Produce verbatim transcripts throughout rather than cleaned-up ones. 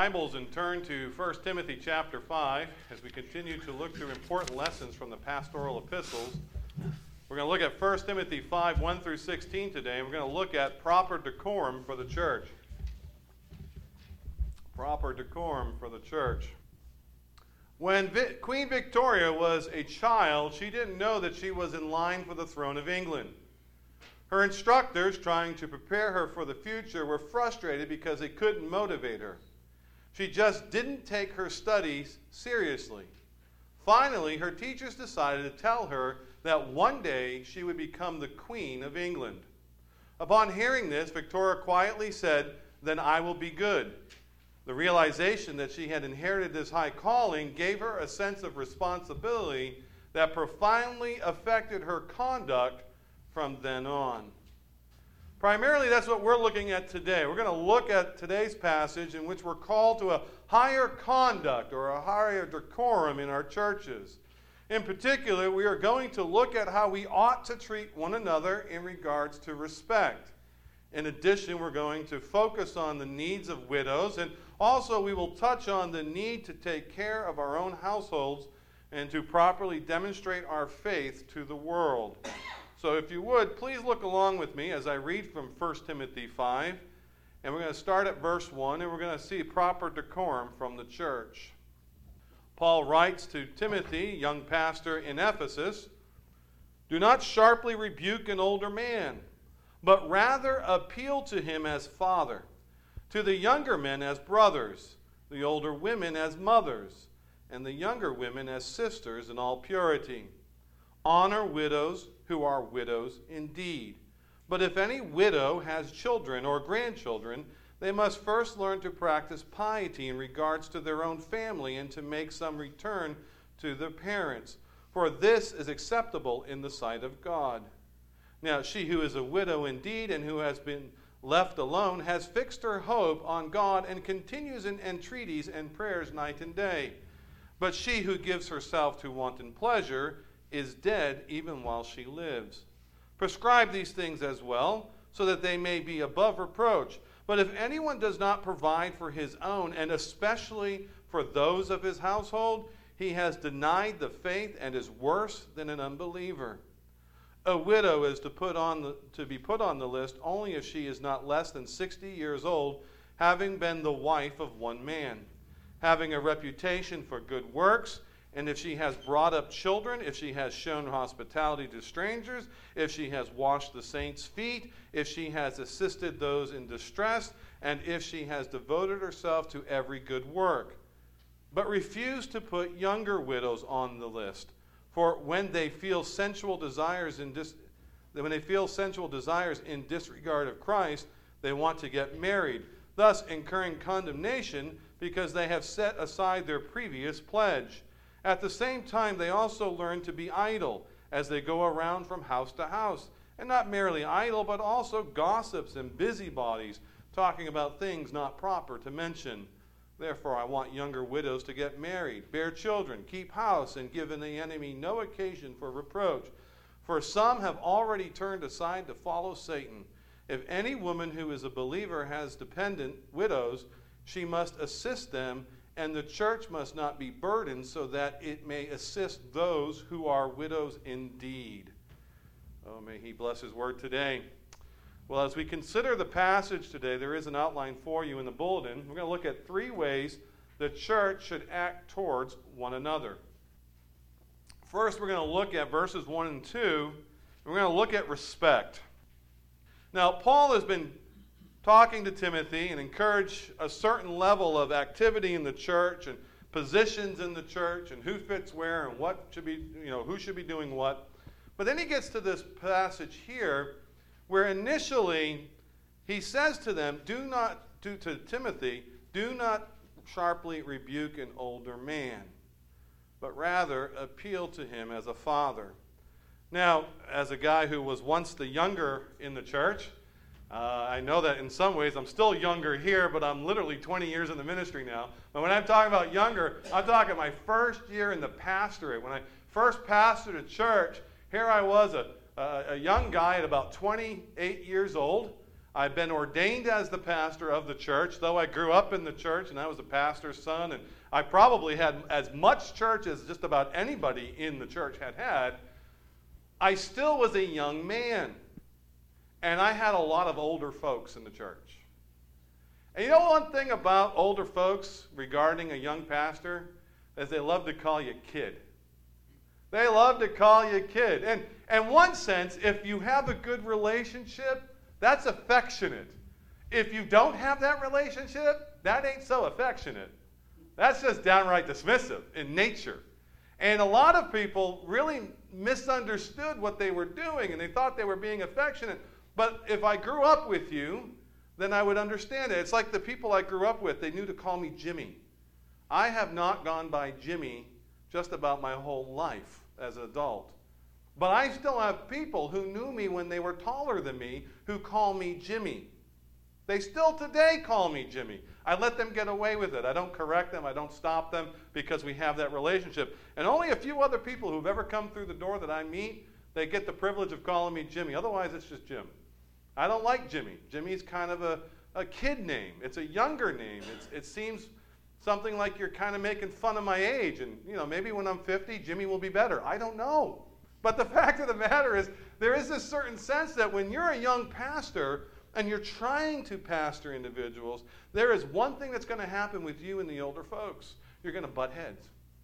Bibles and turn to First Timothy chapter five as we continue to look through important lessons from the pastoral epistles. We're going to look at First Timothy five, one through sixteen today, and we're going to look at proper decorum for the church. Proper decorum for the church. When Vi- Queen Victoria was a child, she didn't know that she was in line for the throne of England. Her instructors, trying to prepare her for the future, were frustrated because they couldn't motivate her. She just didn't take her studies seriously. Finally, her teachers decided to tell her that one day she would become the Queen of England. Upon hearing this, Victoria quietly said, "Then I will be good." The realization that she had inherited this high calling gave her a sense of responsibility that profoundly affected her conduct from then on. Primarily, that's what we're looking at today. We're going to look at today's passage in which we're called to a higher conduct or a higher decorum in our churches. In particular, we are going to look at how we ought to treat one another in regards to respect. In addition, we're going to focus on the needs of widows, and also we will touch on the need to take care of our own households and to properly demonstrate our faith to the world. So if you would, please look along with me as I read from First Timothy five. And we're going to start at verse one, and we're going to see proper decorum from the church. Paul writes to Timothy, young pastor in Ephesus, "Do not sharply rebuke an older man, but rather appeal to him as father, to the younger men as brothers, the older women as mothers, and the younger women as sisters in all purity. Honor widows who are widows indeed. But if any widow has children or grandchildren, they must first learn to practice piety in regards to their own family and to make some return to their parents, for this is acceptable in the sight of God. Now she who is a widow indeed and who has been left alone has fixed her hope on God and continues in entreaties and prayers night and day. But she who gives herself to wanton pleasure is dead even while she lives. Prescribe these things as well, so that they may be above reproach. But if anyone does not provide for his own, and especially for those of his household, he has denied the faith and is worse than an unbeliever. A widow is to put on the, to be put on the list only if she is not less than sixty years old, having been the wife of one man, having a reputation for good works, and if she has brought up children, if she has shown hospitality to strangers, if she has washed the saints' feet, if she has assisted those in distress, and if she has devoted herself to every good work. But refuse to put younger widows on the list, for when they feel sensual desires in dis- when they feel sensual desires in disregard of Christ, they want to get married, thus incurring condemnation because they have set aside their previous pledge. At the same time, they also learn to be idle as they go around from house to house. And not merely idle, but also gossips and busybodies, talking about things not proper to mention. Therefore, I want younger widows to get married, bear children, keep house, and give the enemy no occasion for reproach. For some have already turned aside to follow Satan. If any woman who is a believer has dependent widows, she must assist them, and the church must not be burdened, so that it may assist those who are widows indeed." Oh, may he bless his word today. Well, as we consider the passage today, there is an outline for you in the bulletin. We're going to look at three ways the church should act towards one another. First, we're going to look at verses one and two. And we're going to look at respect. Now, Paul has been talking to Timothy and encourage a certain level of activity in the church and positions in the church and who fits where and what should be, you know, who should be doing what. But then he gets to this passage here where initially he says to them, do not, to, to Timothy, do not sharply rebuke an older man, but rather appeal to him as a father. Now, as a guy who was once the younger in the church, Uh, I know that in some ways I'm still younger here, but I'm literally twenty years in the ministry now. But when I'm talking about younger, I'm talking my first year in the pastorate. When I first pastored a church, here I was, a, a, a young guy at about twenty-eight years old. I've been ordained as the pastor of the church, though I grew up in the church and I was a pastor's son, and I probably had as much church as just about anybody in the church had had. I still was a young man, and I had a lot of older folks in the church. And you know one thing about older folks regarding a young pastor is they love to call you kid. They love to call you kid. And in one sense, if you have a good relationship, that's affectionate. If you don't have that relationship, that ain't so affectionate. That's just downright dismissive in nature. And a lot of people really misunderstood what they were doing, and they thought they were being affectionate. But if I grew up with you, then I would understand it. It's like the people I grew up with, they knew to call me Jimmy. I have not gone by Jimmy just about my whole life as an adult. But I still have people who knew me when they were taller than me who call me Jimmy. They still today call me Jimmy. I let them get away with it. I don't correct them. I don't stop them because we have that relationship. And only a few other people who've ever come through the door that I meet, they get the privilege of calling me Jimmy. Otherwise, it's just Jim. I don't like Jimmy. Jimmy's kind of a, a kid name. It's a younger name. It's, it seems something like you're kind of making fun of my age. And, you know, maybe when I'm fifty, Jimmy will be better. I don't know. But the fact of the matter is, there is this certain sense that when you're a young pastor and you're trying to pastor individuals, there is one thing that's going to happen with you and the older folks. You're going to butt heads.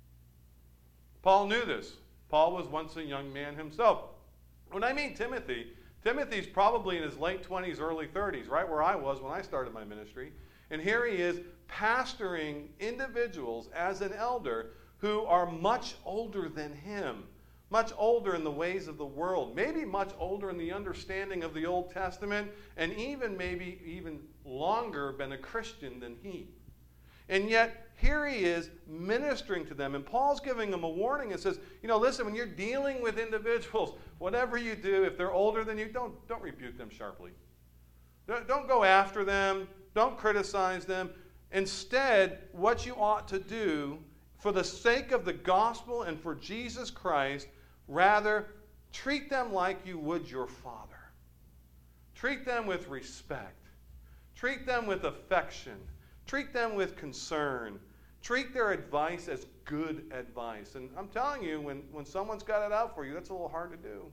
Paul knew this. Paul was once a young man himself. When I mean Timothy, Timothy's probably in his late twenties, early thirties, right where I was when I started my ministry. And here he is pastoring individuals as an elder who are much older than him. Much older in the ways of the world, maybe much older in the understanding of the Old Testament, and even maybe even longer been a Christian than he. And yet, here he is ministering to them, and Paul's giving them a warning and says, you know, listen, when you're dealing with individuals, whatever you do, if they're older than you, don't, don't rebuke them sharply. Don't, don't go after them. Don't criticize them. Instead, what you ought to do, for the sake of the gospel and for Jesus Christ, rather, treat them like you would your father. Treat them with respect. Treat them with affection. Treat them with concern. Treat their advice as good advice. And I'm telling you, when, when someone's got it out for you, that's a little hard to do.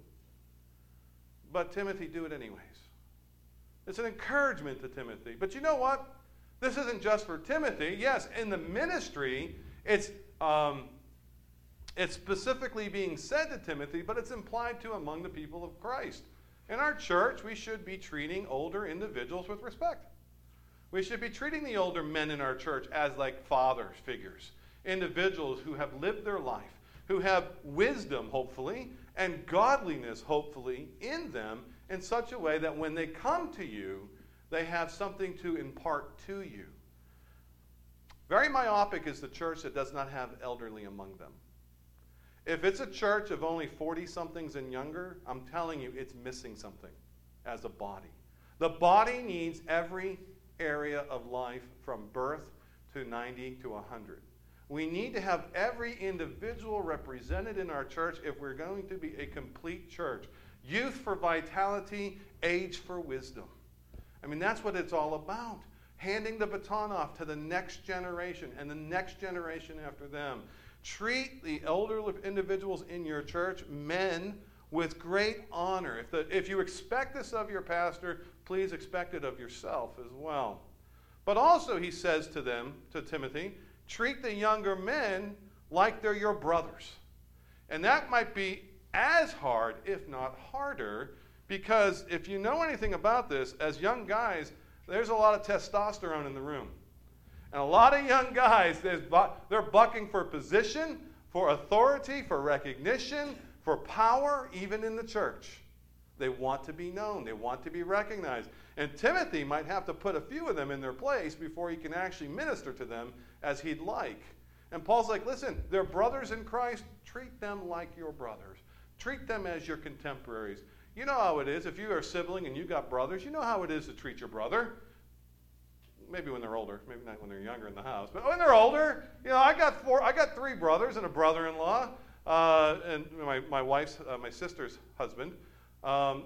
But Timothy, do it anyways. It's an encouragement to Timothy. But you know what? This isn't just for Timothy. Yes, in the ministry, it's... Um, It's specifically being said to Timothy, but it's implied to among the people of Christ. In our church, we should be treating older individuals with respect. We should be treating the older men in our church as like father figures, individuals who have lived their life, who have wisdom, hopefully, and godliness, hopefully, in them in such a way that when they come to you, they have something to impart to you. Very myopic is the church that does not have elderly among them. If it's a church of only forty-somethings and younger, I'm telling you, it's missing something as a body. The body needs every area of life from birth to ninety to one hundred. We need to have every individual represented in our church if we're going to be a complete church. Youth for vitality, age for wisdom. I mean, that's what it's all about. Handing the baton off to the next generation and the next generation after them. Treat the elder individuals in your church, men, with great honor. If, the, if you expect this of your pastor, please expect it of yourself as well. But also, he says to them, to Timothy, treat the younger men like they're your brothers. And that might be as hard, if not harder, because if you know anything about this, as young guys, there's a lot of testosterone in the room. And a lot of young guys, they're bucking for position, for authority, for recognition, for power, even in the church. They want to be known. They want to be recognized. And Timothy might have to put a few of them in their place before he can actually minister to them as he'd like. And Paul's like, listen, they're brothers in Christ. Treat them like your brothers. Treat them as your contemporaries. You know how it is. If you're a sibling and you've got brothers, you know how it is to treat your brother. Maybe when they're older, maybe not when they're younger in the house, but when they're older, you know, I got four, I got three brothers and a brother-in-law, uh, and my my wife's, uh, my sister's husband. Um,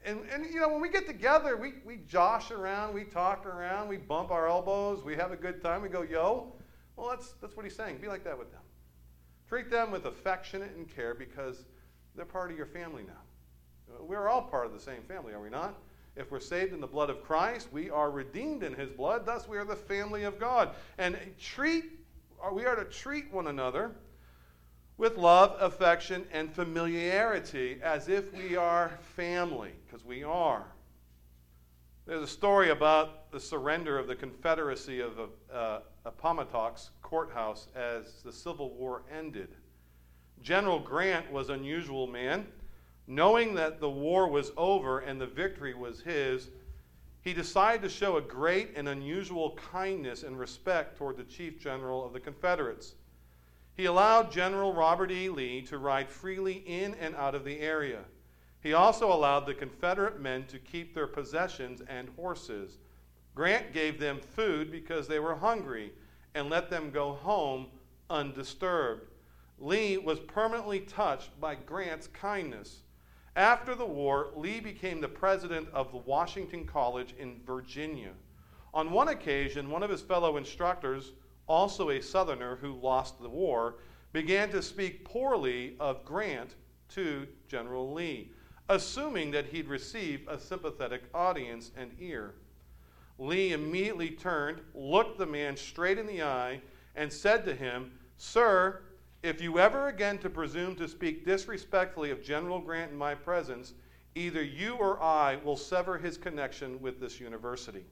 and, and you know, when we get together, we, we josh around, we talk around, we bump our elbows, we have a good time, we go, yo. Well, that's, that's what he's saying. Be like that with them. Treat them with affectionate and care because they're part of your family now. We're all part of the same family, are we not? If we're saved in the blood of Christ, we are redeemed in his blood. Thus, we are the family of God. And treat, we are to treat one another with love, affection, and familiarity as if we are family, because we are. There's a story about the surrender of the Confederacy of uh, Appomattox Courthouse as the Civil War ended. General Grant was an unusual man. Knowing that the war was over and the victory was his, he decided to show a great and unusual kindness and respect toward the Chief General of the Confederates. He allowed General Robert E. Lee to ride freely in and out of the area. He also allowed the Confederate men to keep their possessions and horses. Grant gave them food because they were hungry and let them go home undisturbed. Lee was permanently touched by Grant's kindness. After the war, Lee became the president of the Washington College in Virginia. On one occasion, one of his fellow instructors, also a Southerner who lost the war, began to speak poorly of Grant to General Lee, assuming that he'd receive a sympathetic audience and ear. Lee immediately turned, looked the man straight in the eye, and said to him, "Sir, if you ever again to presume to speak disrespectfully of General Grant in my presence, either you or I will sever his connection with this university."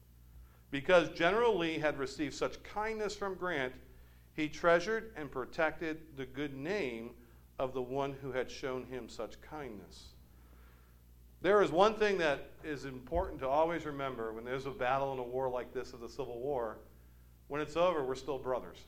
Because General Lee had received such kindness from Grant, he treasured and protected the good name of the one who had shown him such kindness. There is one thing that is important to always remember when there's a battle and a war like this of the Civil War. When it's over, we're still brothers.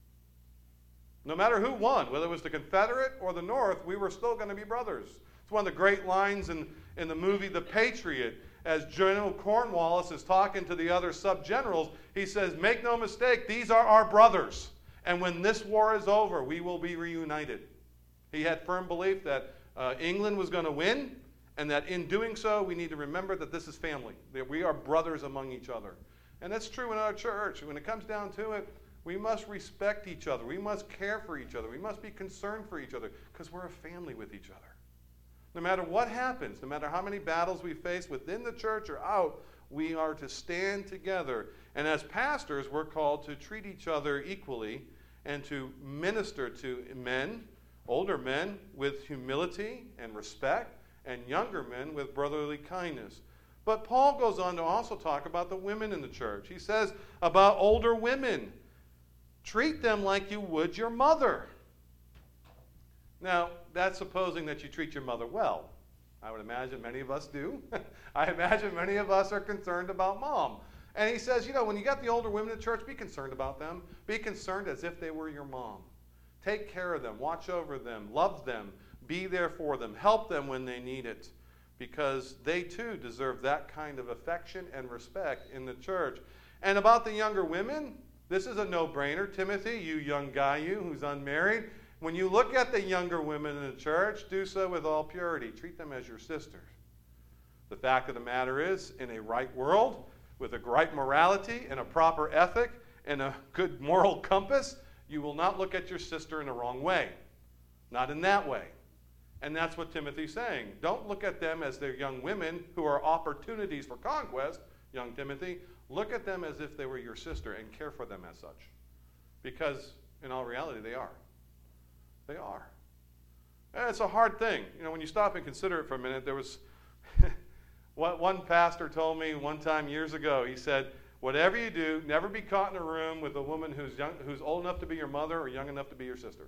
No matter who won, whether it was the Confederate or the North, we were still going to be brothers. It's one of the great lines in, in the movie The Patriot. As General Cornwallis is talking to the other sub-generals, he says, "Make no mistake, these are our brothers. And when this war is over, we will be reunited." He had firm belief that uh, England was going to win, and that in doing so, we need to remember that this is family, that we are brothers among each other. And that's true in our church. When it comes down to it, we must respect each other. We must care for each other. We must be concerned for each other because we're a family with each other. No matter what happens, no matter how many battles we face within the church or out, we are to stand together. And as pastors, we're called to treat each other equally and to minister to men, older men, with humility and respect, and younger men with brotherly kindness. But Paul goes on to also talk about the women in the church. He says about older women, treat them like you would your mother. Now, that's supposing that you treat your mother well. I would imagine many of us do. I imagine many of us are concerned about mom. And he says, you know, when you got the older women in the church, be concerned about them. Be concerned as if they were your mom. Take care of them. Watch over them. Love them. Be there for them. Help them when they need it. Because they too deserve that kind of affection and respect in the church. And about the younger women, this is a no-brainer. Timothy, you young guy, you who's unmarried, when you look at the younger women in the church, do so with all purity. Treat them as your sisters. The fact of the matter is, in a right world, with a right morality and a proper ethic and a good moral compass, you will not look at your sister in the wrong way. Not in that way. And that's what Timothy's saying. Don't look at them as they're young women who are opportunities for conquest, young Timothy. Look at them as if they were your sister and care for them as such. Because in all reality, they are. They are. And it's a hard thing. You know, when you stop and consider it for a minute, there was one pastor told me one time years ago, he said, whatever you do, never be caught in a room with a woman who's young, who's old enough to be your mother or young enough to be your sister.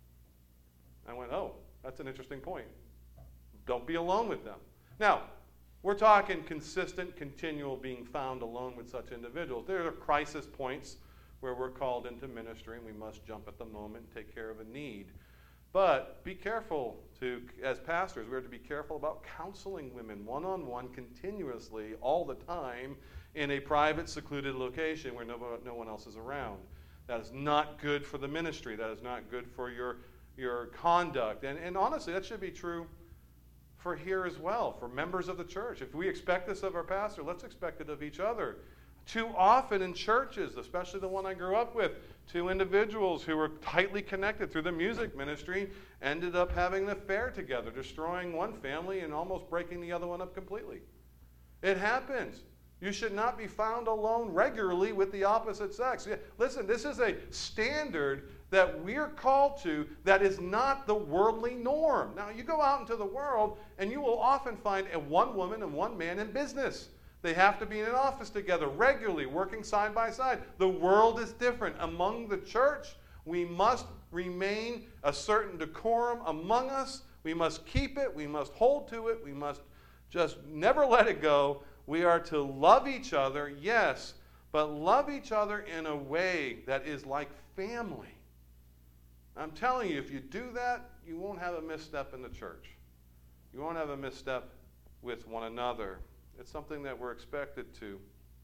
I went, oh, that's an interesting point. Don't be alone with them. Now, we're talking consistent, continual being found alone with such individuals. There are crisis points where we're called into ministry and we must jump at the moment and take care of a need. But be careful to, as pastors, we are to be careful about counseling women one-on-one continuously all the time in a private, secluded location where no, no one else is around. That is not good for the ministry. That is not good for your, your conduct. And, and honestly, that should be true for here as well, for members of the church. If we expect this of our pastor, let's expect it of each other. Too often in churches, especially the one I grew up with, two individuals who were tightly connected through the music ministry ended up having an affair together, destroying one family and almost breaking the other one up completely. It happens. You should not be found alone regularly with the opposite sex. Listen, this is a standard that we're called to that is not the worldly norm. Now, you go out into the world, and you will often find a one woman and one man in business. They have to be in an office together regularly, working side by side. The world is different. Among the church, we must remain a certain decorum among us. We must keep it. We must hold to it. We must just never let it go. We are to love each other, yes, but love each other in a way that is like family. I'm telling you, if you do that, you won't have a misstep in the church. You won't have a misstep with one another. It's something that we're expected to.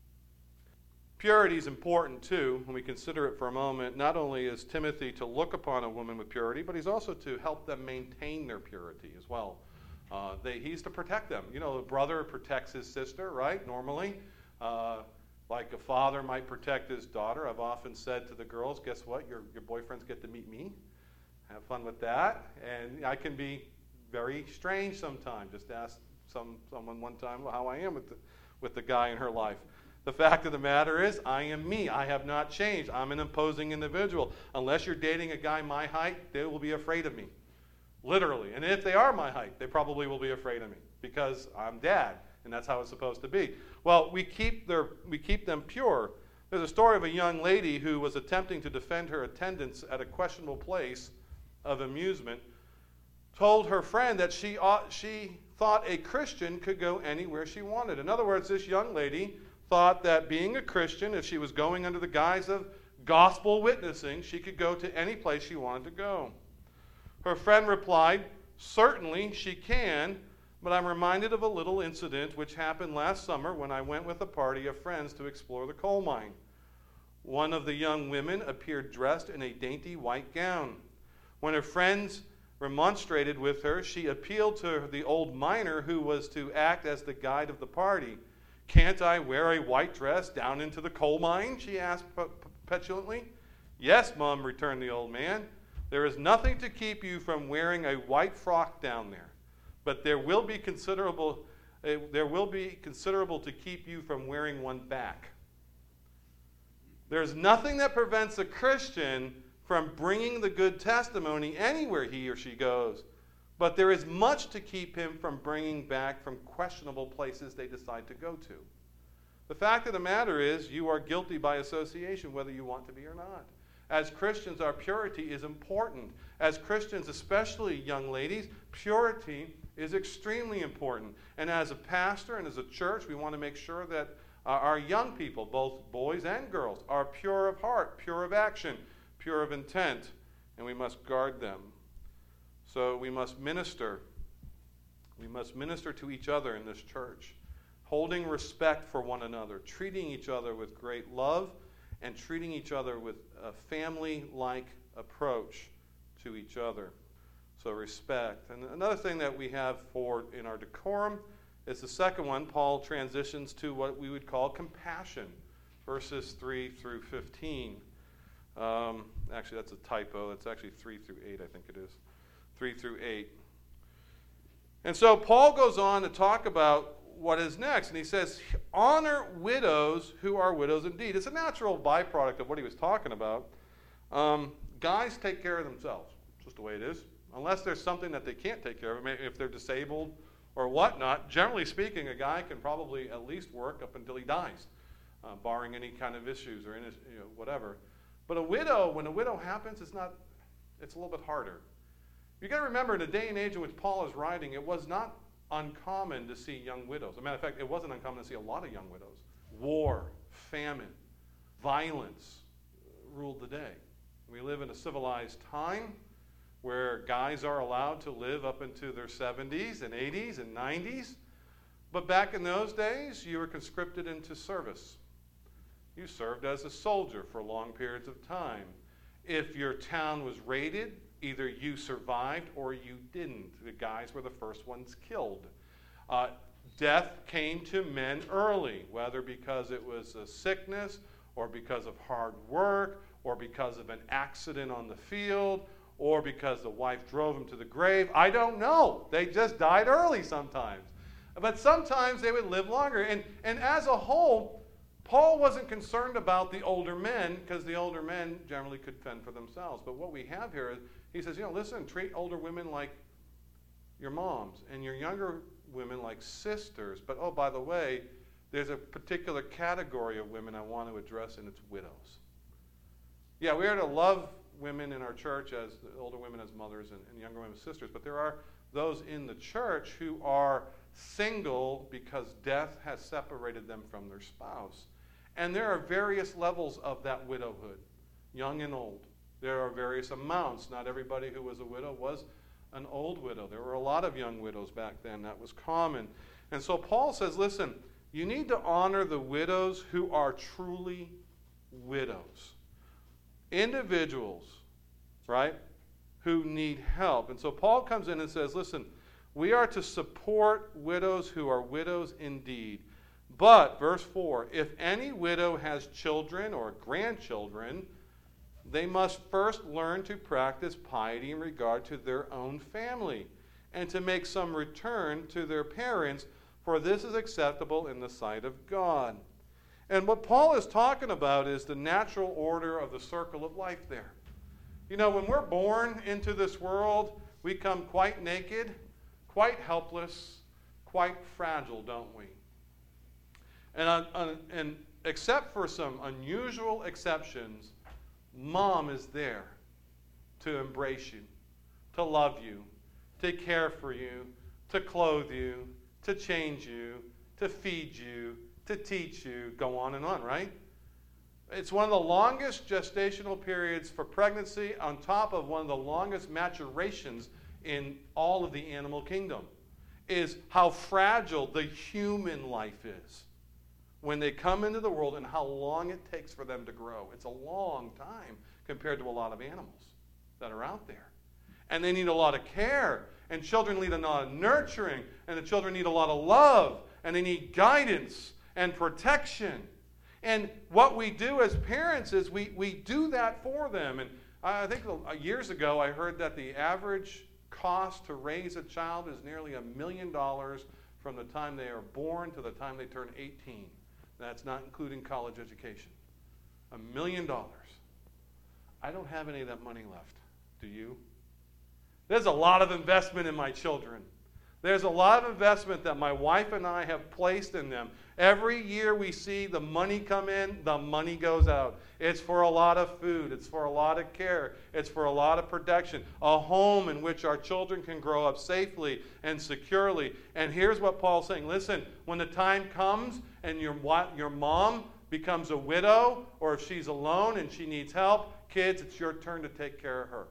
Purity is important, too, when we consider it for a moment. Not only is Timothy to look upon a woman with purity, but he's also to help them maintain their purity as well. Uh, they, he's to protect them. You know, a brother protects his sister, right, normally. Uh, like a father might protect his daughter. I've often said to the girls, guess what? Your, your boyfriends get to meet me. Have fun with that. And I can be very strange sometimes. Just ask some, someone one time how I am with the, with the guy in her life. The fact of the matter is, I am me. I have not changed. I'm an imposing individual. Unless you're dating a guy my height, they will be afraid of me. Literally. And if they are my height, they probably will be afraid of me because I'm dad, and that's how it's supposed to be. Well, we keep their we keep them pure. There's a story of a young lady who was attempting to defend her attendance at a questionable place of amusement, told her friend that she ought, she thought a Christian could go anywhere she wanted. In other words, this young lady thought that being a Christian, if she was going under the guise of gospel witnessing, she could go to any place she wanted to go. Her friend replied, certainly she can, but I'm reminded of a little incident which happened last summer when I went with a party of friends to explore the coal mine. One of the young women appeared dressed in a dainty white gown. When her friends remonstrated with her, she appealed to the old miner who was to act as the guide of the party. Can't I wear a white dress down into the coal mine? She asked petulantly. Yes, Mum, returned the old man. There is nothing to keep you from wearing a white frock down there, but there will be considerable, uh, there will be considerable to keep you from wearing one back. There's nothing that prevents a Christian from bringing the good testimony anywhere he or she goes, but there is much to keep him from bringing back from questionable places they decide to go to. The fact of the matter is, you are guilty by association, whether you want to be or not. As Christians, our purity is important. As Christians, especially young ladies, purity is extremely important. And as a pastor and as a church, we want to make sure that uh, our young people, both boys and girls, are pure of heart, pure of action, pure of intent, and we must guard them. So we must minister. We must minister to each other in this church, holding respect for one another, treating each other with great love, and treating each other with a family-like approach to each other. So respect. And another thing that we have for in our decorum is the second one. Paul transitions to what we would call compassion, verses three through fifteen. Um, actually, that's a typo. It's actually three through eight, I think it is. three through eight. And so Paul goes on to talk about what is next. And he says, honor widows who are widows indeed. It's a natural byproduct of what he was talking about. Um, guys take care of themselves. It's just the way it is. Unless there's something that they can't take care of. Maybe if they're disabled or whatnot. Generally speaking, a guy can probably at least work up until he dies, uh, barring any kind of issues or any, you know, whatever. But a widow, when a widow happens, it's not. It's a little bit harder. You got to remember, in the day and age in which Paul is writing, it was not uncommon to see young widows. As a matter of fact, it wasn't uncommon to see a lot of young widows. War, famine, violence ruled the day. We live in a civilized time where guys are allowed to live up into their seventies and eighties and nineties. But back in those days, you were conscripted into service. You served as a soldier for long periods of time. If your town was raided, either you survived or you didn't. The guys were the first ones killed. Uh, death came to men early, whether because it was a sickness or because of hard work or because of an accident on the field or because the wife drove him to the grave. I don't know. They just died early sometimes. But sometimes they would live longer. And, and as a whole, Paul wasn't concerned about the older men because the older men generally could fend for themselves. But what we have here is, he says, you know, listen, treat older women like your moms and your younger women like sisters. But, oh, by the way, there's a particular category of women I want to address, and it's widows. Yeah, we are to love women in our church as the older women as mothers and, and younger women as sisters, but there are those in the church who are single because death has separated them from their spouse. And there are various levels of that widowhood, young and old. There are various amounts. Not everybody who was a widow was an old widow. There were a lot of young widows back then. That was common. And so Paul says, listen, you need to honor the widows who are truly widows. Individuals, right, who need help. And so Paul comes in and says, listen, we are to support widows who are widows indeed. But, verse four, if any widow has children or grandchildren, they must first learn to practice piety in regard to their own family and to make some return to their parents, for this is acceptable in the sight of God. And what Paul is talking about is the natural order of the circle of life there. You know, when we're born into this world, we come quite naked, quite helpless, quite fragile, don't we? And, uh, uh, and except for some unusual exceptions, Mom is there to embrace you, to love you, to care for you, to clothe you, to change you, to feed you, to teach you, go on and on, right? It's one of the longest gestational periods for pregnancy on top of one of the longest maturations in all of the animal kingdom, is how fragile the human life is when they come into the world and how long it takes for them to grow. It's a long time compared to a lot of animals that are out there. And they need a lot of care, and children need a lot of nurturing, and the children need a lot of love, and they need guidance and protection. And what we do as parents is we, we do that for them. And I think years ago I heard that the average cost to raise a child is nearly a million dollars from the time they are born to the time they turn eighteen. That's not including college education. A million dollars. I don't have any of that money left. Do you? There's a lot of investment in my children. There's a lot of investment that my wife and I have placed in them. Every year we see the money come in, the money goes out. It's for a lot of food. It's for a lot of care. It's for a lot of protection. A home in which our children can grow up safely and securely. And here's what Paul's saying. Listen, when the time comes and your, your mom becomes a widow, or if she's alone and she needs help, kids, it's your turn to take care of her.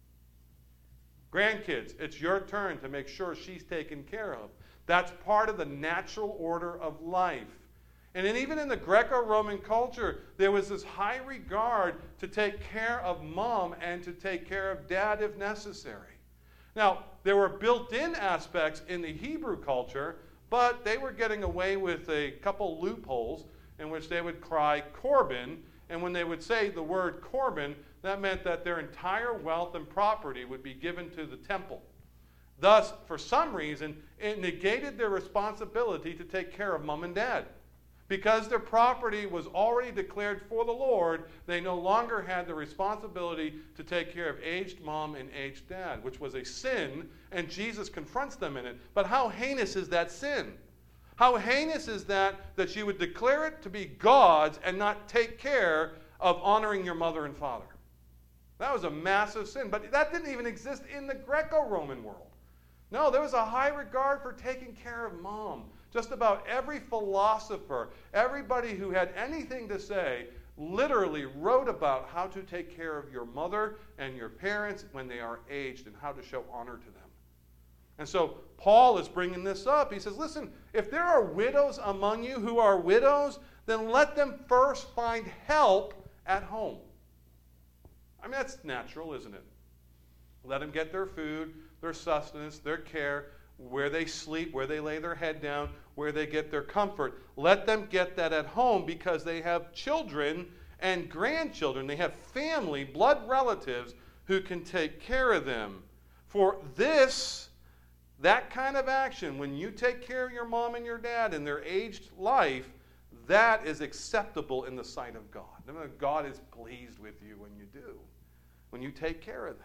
Grandkids, it's your turn to make sure she's taken care of. That's part of the natural order of life. And then even in the Greco-Roman culture, there was this high regard to take care of mom and to take care of dad if necessary. Now, there were built-in aspects in the Hebrew culture, but they were getting away with a couple loopholes in which they would cry Corban, and when they would say the word Corban, that meant that their entire wealth and property would be given to the temple. Thus, for some reason, it negated their responsibility to take care of mom and dad. Because their property was already declared for the Lord, they no longer had the responsibility to take care of aged mom and aged dad, which was a sin, and Jesus confronts them in it. But how heinous is that sin? How heinous is that that you would declare it to be God's and not take care of honoring your mother and father? That was a massive sin, but that didn't even exist in the Greco-Roman world. No, there was a high regard for taking care of mom. Just about every philosopher, everybody who had anything to say, literally wrote about how to take care of your mother and your parents when they are aged and how to show honor to them. And so Paul is bringing this up. He says, listen, if there are widows among you who are widows, then let them first find help at home. I I mean, that's natural, isn't it? Let them get their food, their sustenance, their care, where they sleep, where they lay their head down, where they get their comfort. Let them get that at home because they have children and grandchildren. They have family, blood relatives who can take care of them. For this, that kind of action, when you take care of your mom and your dad in their aged life, that is acceptable in the sight of God. God is pleased with you when you do, when you take care of them.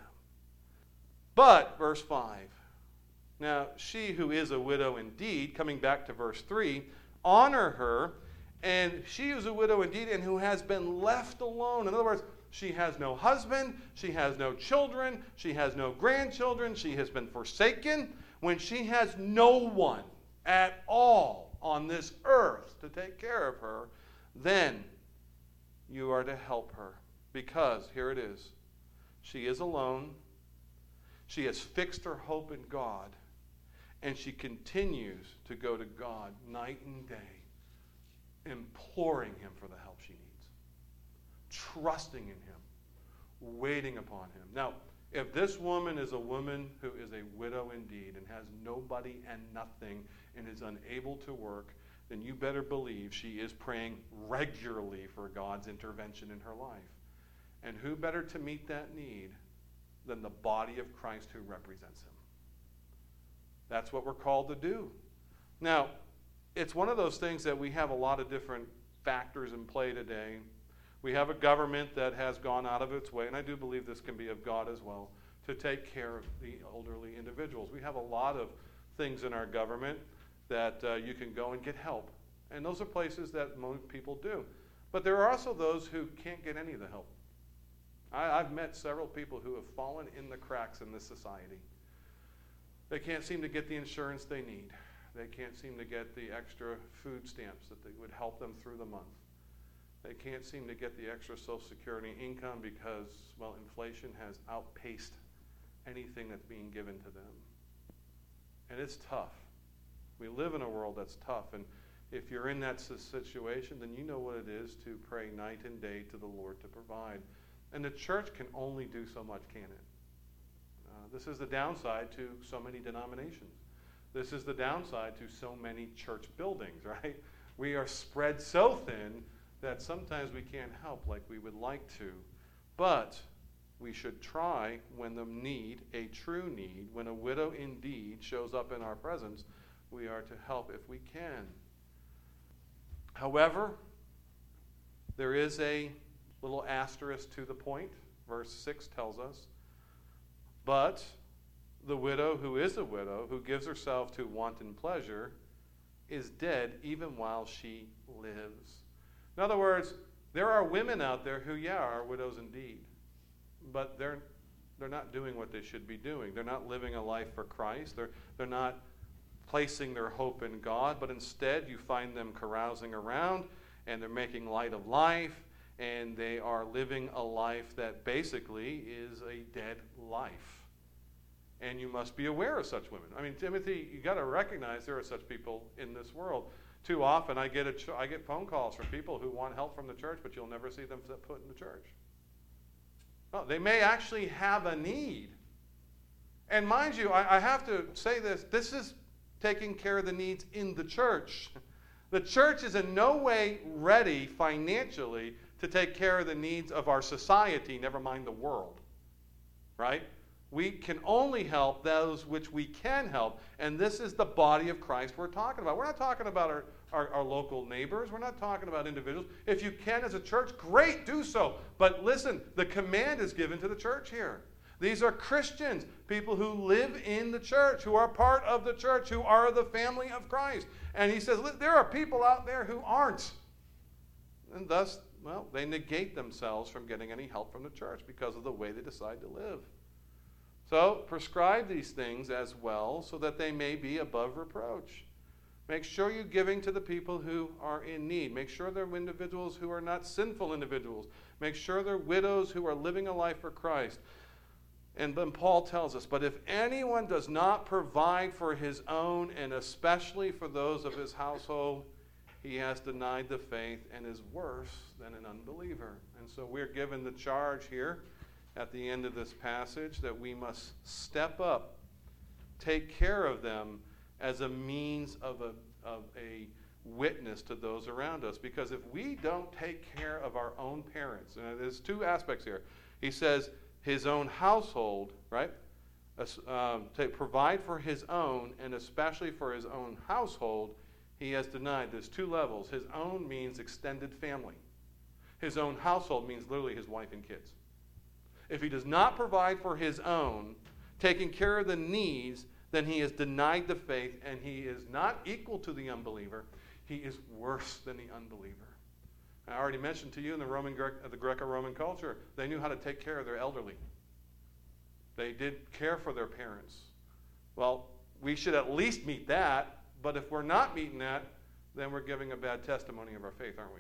But, verse five, now she who is a widow indeed, coming back to verse three, honor her, and she who is a widow indeed and who has been left alone. In other words, she has no husband, she has no children, she has no grandchildren, she has been forsaken. When she has no one at all on this earth to take care of her, then you are to help her. Because, here it is, she is alone, she has fixed her hope in God, and she continues to go to God night and day, imploring Him for the help she needs, trusting in Him, waiting upon Him. Now, if this woman is a woman who is a widow indeed and has nobody and nothing and is unable to work, then you better believe she is praying regularly for God's intervention in her life. And who better to meet that need than the body of Christ who represents Him? That's what we're called to do. Now, it's one of those things that we have a lot of different factors in play today. We have a government that has gone out of its way, and I do believe this can be of God as well, to take care of the elderly individuals. We have a lot of things in our government that uh, you can go and get help. And those are places that most people do. But there are also those who can't get any of the help. I, I've met several people who have fallen in the cracks in this society. They can't seem to get the insurance they need. They can't seem to get the extra food stamps that they would help them through the month. They can't seem to get the extra Social Security income because, well, inflation has outpaced anything that's being given to them. And it's tough. We live in a world that's tough. And if you're in that situation, then you know what it is to pray night and day to the Lord to provide. And the church can only do so much, can it? Uh, this is the downside to so many denominations. This is the downside to so many church buildings, right? We are spread so thin that sometimes we can't help like we would like to. But we should try when the need, a true need, when a widow indeed shows up in our presence, we are to help if we can. However, there is a little asterisk to the point. Verse six tells us, but the widow who is a widow, who gives herself to wanton pleasure, is dead even while she lives. In other words, there are women out there who, yeah, are widows indeed, but they're they're not doing what they should be doing. They're not living a life for Christ. They're they're not placing their hope in God, but instead you find them carousing around, and they're making light of life, and they are living a life that basically is a dead life. And you must be aware of such women. I mean, Timothy, you got to recognize there are such people in this world. Too often I get a ch- I get phone calls from people who want help from the church, but you'll never see them put in the church. Well, they may actually have a need. And mind you, I, I have to say this, this is taking care of the needs in the church. The church is in no way ready financially to take care of the needs of our society, never mind the world. Right? We can only help those which we can help, and this is the body of Christ we're talking about. We're not talking about our, our, our local neighbors. We're not talking about individuals. If you can as a church, great, do so. But listen, the command is given to the church here. These are Christians, people who live in the church, who are part of the church, who are the family of Christ. And he says, there are people out there who aren't. And thus, well, they negate themselves from getting any help from the church because of the way they decide to live. So prescribe these things as well so that they may be above reproach. Make sure you're giving to the people who are in need. Make sure they're individuals who are not sinful individuals. Make sure they're widows who are living a life for Christ. And then Paul tells us, but if anyone does not provide for his own, and especially for those of his household, he has denied the faith and is worse than an unbeliever. And so we're given the charge here at the end of this passage that we must step up, take care of them as a means of a, of a witness to those around us. Because if we don't take care of our own parents, and there's two aspects here. He says his own household, right? Um, to provide for his own, and especially for his own household, he has denied. There's two levels. His own means extended family. His own household means literally his wife and kids. If he does not provide for his own, taking care of the needs, then he has denied the faith, and he is not equal to the unbeliever. He is worse than the unbeliever. I already mentioned to you in the Roman the Greco-Roman culture, they knew how to take care of their elderly. They did care for their parents. Well, we should at least meet that, but if we're not meeting that, then we're giving a bad testimony of our faith, aren't we?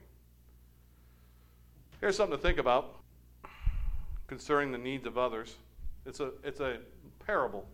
Here's something to think about concerning the needs of others. It's a, it's a parable,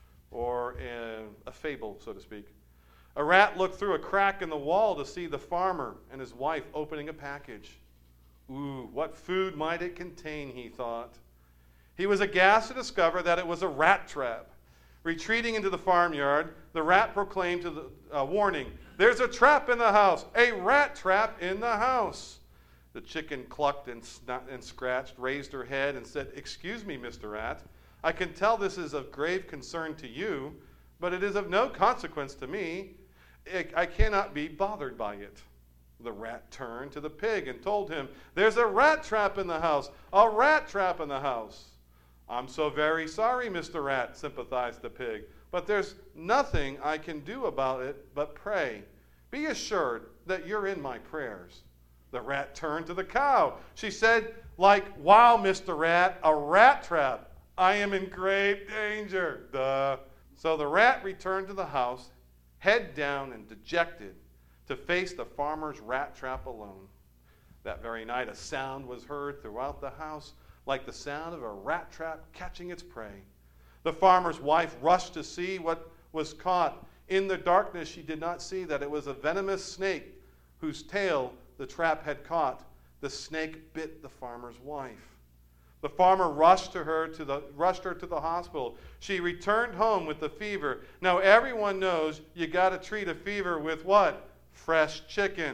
or a, a fable, so to speak. A rat looked through a crack in the wall to see the farmer and his wife opening a package. Ooh, what food might it contain, he thought. He was aghast to discover that it was a rat trap. Retreating into the farmyard, the rat proclaimed to the uh, warning, "There's a trap in the house, a rat trap in the house." The chicken clucked and, sn- and scratched, raised her head, and said, "Excuse me, Mister Rat. I can tell this is of grave concern to you, but it is of no consequence to me. I, I cannot be bothered by it." The rat turned to the pig and told him, "There's a rat trap in the house, a rat trap in the house." "I'm so very sorry, Mister Rat," sympathized the pig, "but there's nothing I can do about it but pray. Be assured that you're in my prayers." The rat turned to the cow. She said, like, "Wow, Mister Rat, a rat trap. I am in grave danger." Duh. So the rat returned to the house, head down and dejected, to face the farmer's rat trap alone. That very night, a sound was heard throughout the house, like the sound of a rat trap catching its prey. The farmer's wife rushed to see what was caught. In the darkness, she did not see that it was a venomous snake whose tail the trap had caught. The snake bit the farmer's wife. The farmer rushed to her to the rushed her to the hospital. She returned home with the fever. Now everyone knows you got to treat a fever with what? Fresh chicken.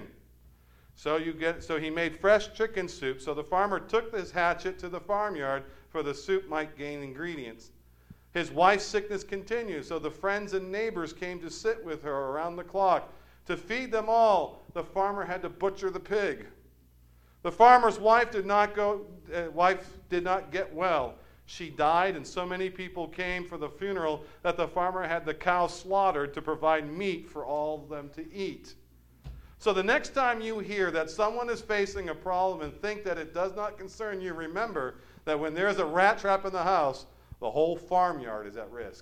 So you get so he made fresh chicken soup. So the farmer took this hatchet to the farmyard for the soup might gain ingredients. His wife's sickness continued, so the friends and neighbors came to sit with her around the clock. To feed them all, the farmer had to butcher the pig. The farmer's wife did not go. Uh, wife did not get well. She died, and so many people came for the funeral that the farmer had the cow slaughtered to provide meat for all of them to eat. So the next time you hear that someone is facing a problem and think that it does not concern you, remember that when there's a rat trap in the house, the whole farmyard is at risk.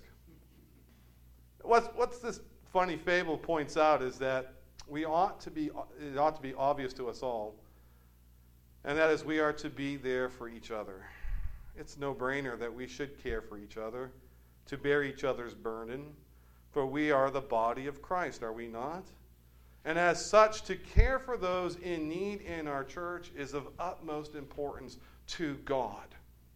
What's, what's this funny fable points out is that we ought to be, it ought to be obvious to us all, and that is we are to be there for each other. It's no-brainer that we should care for each other, to bear each other's burden, for we are the body of Christ, are we not? And as such, to care for those in need in our church is of utmost importance to God.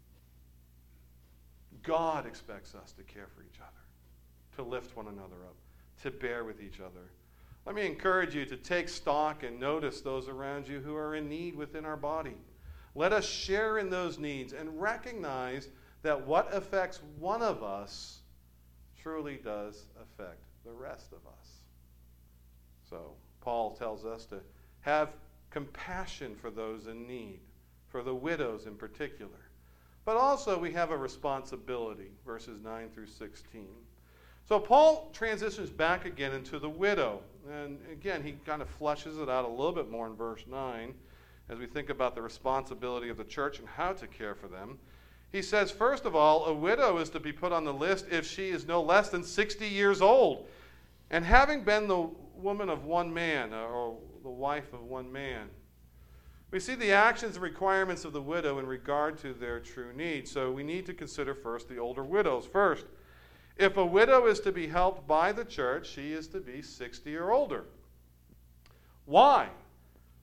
God expects us to care for each other, to lift one another up, to bear with each other. Let me encourage you to take stock and notice those around you who are in need within our body. Let us share in those needs and recognize that what affects one of us truly does affect the rest of us. So Paul tells us to have compassion for those in need, for the widows in particular. But also we have a responsibility, verses nine through sixteen. So Paul transitions back again into the widow. And again, he kind of fleshes it out a little bit more in verse nine as we think about the responsibility of the church and how to care for them. He says, first of all, a widow is to be put on the list if she is no less than sixty years old. And having been the woman of one man, or the wife of one man. We see the actions and requirements of the widow in regard to their true needs. So we need to consider first the older widows. First, if a widow is to be helped by the church, she is to be sixty or older. Why?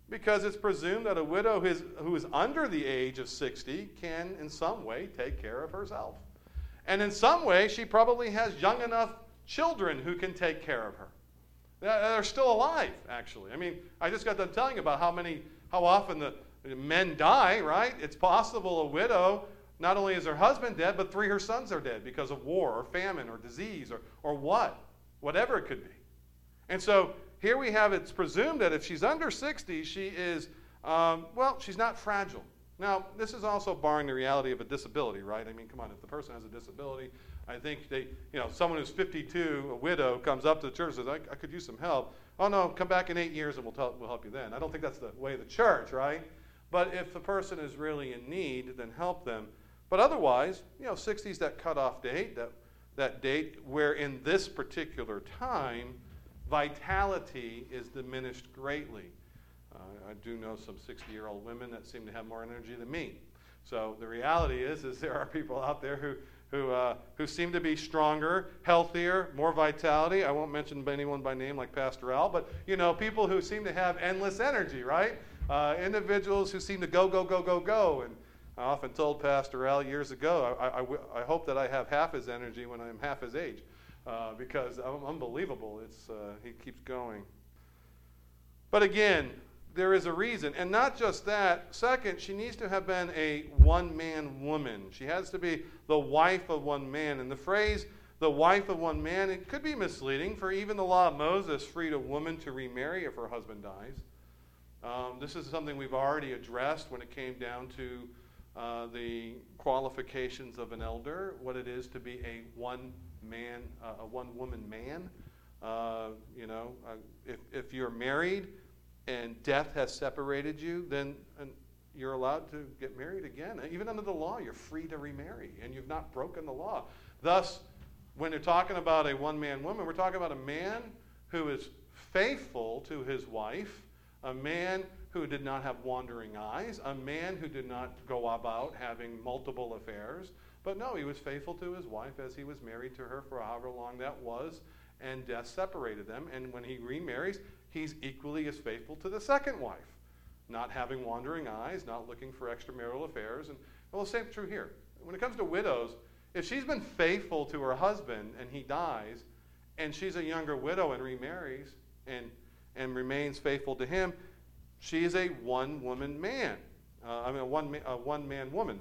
because it's presumed that a widow who is, who is under the age of sixty can in some way take care of herself. And in some way, she probably has young enough children who can take care of her. They're still alive, actually. I mean, I just got done telling you about how many, how often the men die, right? It's possible a widow, not only is her husband dead, but three of her sons are dead because of war or famine or disease or, or what, whatever it could be. And so here we have, it's presumed that if she's under sixty, she is, um, well, she's not fragile. Now, this is also barring the reality of a disability, right? I mean, come on, if the person has a disability, I think they, you know, someone who's fifty-two, a widow, comes up to the church and says, I, I could use some help. Oh, no, come back in eight years and we'll, tell, we'll help you then. I don't think that's the way of the church, right? But if the person is really in need, then help them. But otherwise, you know, sixty is that cutoff date, that, that date where in this particular time, vitality is diminished greatly. Uh, I do know some sixty-year-old women that seem to have more energy than me. So the reality is, is there are people out there who who uh, who seem to be stronger, healthier, more vitality. I won't mention anyone by name like Pastor Al, but you know, people who seem to have endless energy, right? Uh, individuals who seem to go, go, go, go, go. And I often told Pastor Al years ago, I, I, I hope that I have half his energy when I'm half his age, uh, because I'm unbelievable. It's uh, he keeps going. But again, there is a reason. And not just that. Second, she needs to have been a one-man woman. She has to be the wife of one man. And the phrase, the wife of one man, it could be misleading, for even the law of Moses freed a woman to remarry if her husband dies. Um, this is something we've already addressed when it came down to uh, the qualifications of an elder, what it is to be a one-man, uh, a one-woman man. Uh, you know, uh, if, if you're married and death has separated you, then and you're allowed to get married again. Even under the law, you're free to remarry, and you've not broken the law. Thus, when you're talking about a one-man woman, we're talking about a man who is faithful to his wife, a man who did not have wandering eyes, a man who did not go about having multiple affairs. But no, he was faithful to his wife as he was married to her for however long that was, and death separated them. And when he remarries, he's equally as faithful to the second wife, not having wandering eyes, not looking for extramarital affairs. And well, the same is true here. When it comes to widows, if she's been faithful to her husband and he dies, and she's a younger widow and remarries and, and remains faithful to him, she is a one-woman man. Uh, I mean, a, one, a one-man woman.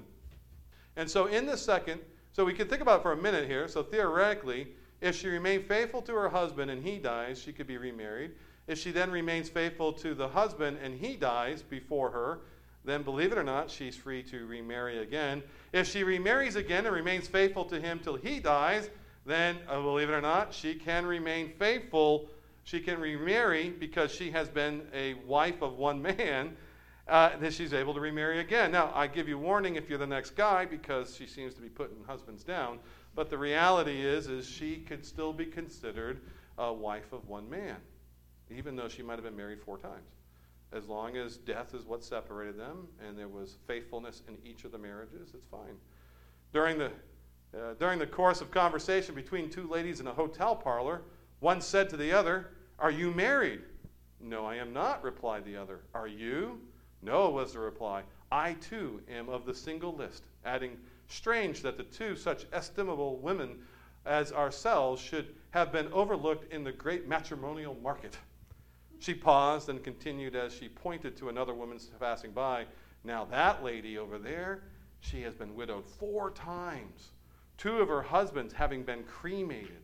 And so in the second, so we can think about it for a minute here. So theoretically, if she remained faithful to her husband and he dies, she could be remarried. If she then remains faithful to the husband and he dies before her, then believe it or not, she's free to remarry again. If she remarries again and remains faithful to him till he dies, then uh, believe it or not, she can remain faithful. She can remarry because she has been a wife of one man. Uh, then she's able to remarry again. Now, I give you warning if you're the next guy, because she seems to be putting husbands down. But the reality is, is she could still be considered a wife of one man, even though she might have been married four times. As long as death is what separated them, and there was faithfulness in each of the marriages, it's fine. During the uh, during the course of conversation between two ladies in a hotel parlor, one said to the other, "Are you married?" "No, I am not," replied the other. "Are you?" "No," was the reply. "I too am of the single list," adding, "Strange that the two such estimable women as ourselves should have been overlooked in the great matrimonial market." She paused and continued as she pointed to another woman passing by. "Now that lady over there, she has been widowed four times, two of her husbands having been cremated."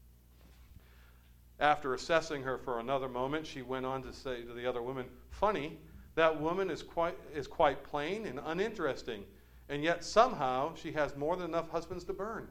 After assessing her for another moment, she went on to say to the other woman, "Funny, that woman is quite, is quite plain and uninteresting, and yet somehow she has more than enough husbands to burn."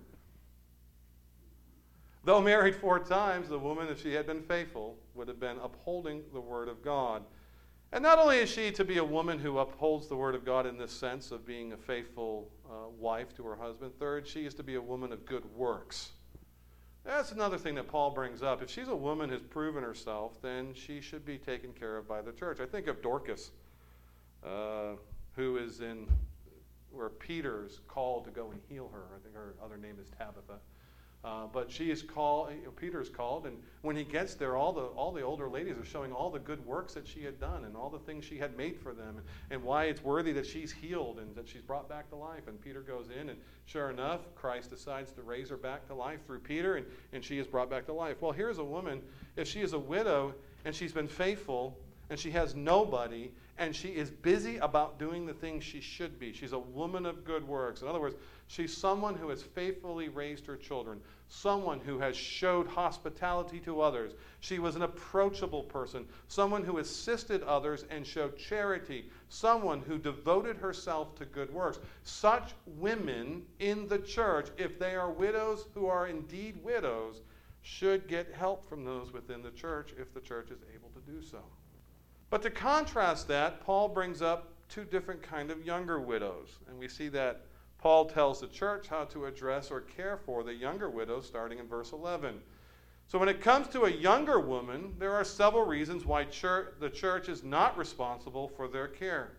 Though married four times, the woman, if she had been faithful, would have been upholding the Word of God. And not only is she to be a woman who upholds the Word of God in this sense of being a faithful uh, wife to her husband, third, she is to be a woman of good works. That's another thing that Paul brings up. If she's a woman who's proven herself, then she should be taken care of by the church. I think of Dorcas, uh, who is in where Peter's called to go and heal her. I think her other name is Tabitha. Uh, but she is called, you know, Peter is called, and when he gets there, all the all the older ladies are showing all the good works that she had done and all the things she had made for them, and, and why it's worthy that she's healed and that she's brought back to life. And Peter goes in, and sure enough, Christ decides to raise her back to life through Peter, and, and she is brought back to life. Well, here's a woman, if she is a widow and she's been faithful, and she has nobody, and she is busy about doing the things she should be. She's a woman of good works. In other words, she's someone who has faithfully raised her children, someone who has showed hospitality to others. She was an approachable person, someone who assisted others and showed charity, someone who devoted herself to good works. Such women in the church, if they are widows who are indeed widows, should get help from those within the church if the church is able to do so. But to contrast that, Paul brings up two different kind of younger widows. And we see that Paul tells the church how to address or care for the younger widows starting in verse eleven. So when it comes to a younger woman, there are several reasons why church, the church is not responsible for their care.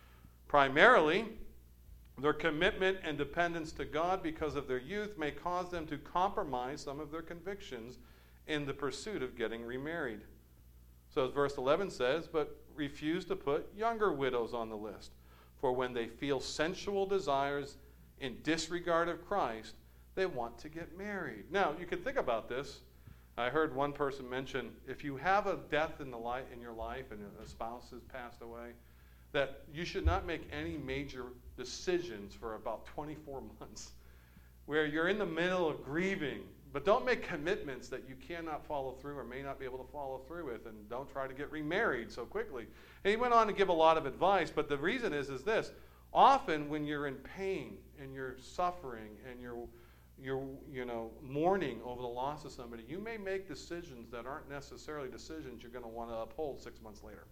Primarily, their commitment and dependence to God because of their youth may cause them to compromise some of their convictions in the pursuit of getting remarried. So as verse eleven says, but refuse to put younger widows on the list. For when they feel sensual desires in disregard of Christ, they want to get married. Now, you can think about this. I heard one person mention, if you have a death in, the li- in your life and a spouse has passed away, that you should not make any major decisions for about twenty-four months, where you're in the middle of grieving. But don't make commitments that you cannot follow through or may not be able to follow through with, and don't try to get remarried so quickly. And he went on to give a lot of advice, but the reason is, is this. Often when you're in pain and you're suffering and you're, you're you know, mourning over the loss of somebody, you may make decisions that aren't necessarily decisions you're going to want to uphold six months later.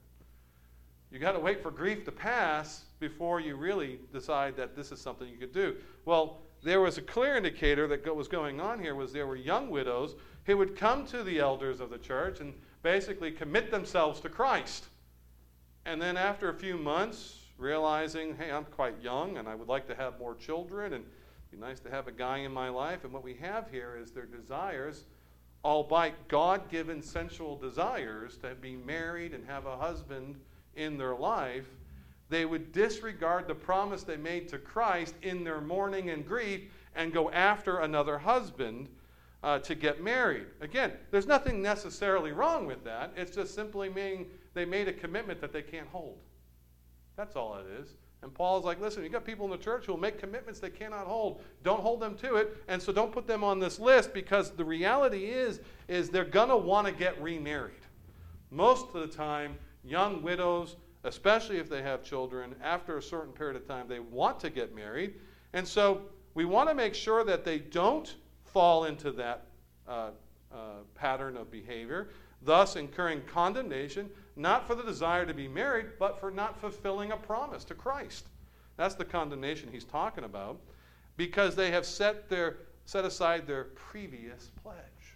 You got to wait for grief to pass before you really decide that this is something you could do. Well, there was a clear indicator that what was going on here was there were young widows who would come to the elders of the church and basically commit themselves to Christ. And then after a few months, realizing, hey, I'm quite young and I would like to have more children and it'd be nice to have a guy in my life. And what we have here is their desires, albeit God-given sensual desires to be married and have a husband in their life, they would disregard the promise they made to Christ in their mourning and grief and go after another husband uh, to get married. Again, there's nothing necessarily wrong with that. It's just simply meaning they made a commitment that they can't hold. That's all it is. And Paul's like, listen, you got people in the church who will make commitments they cannot hold. Don't hold them to it, and so don't put them on this list, because the reality is, is they're going to want to get remarried. Most of the time, young widows, especially if they have children, after a certain period of time, they want to get married. And so we want to make sure that they don't fall into that uh, uh, pattern of behavior, thus incurring condemnation, not for the desire to be married, but for not fulfilling a promise to Christ. That's the condemnation he's talking about, because they have set, their, set aside their previous pledge.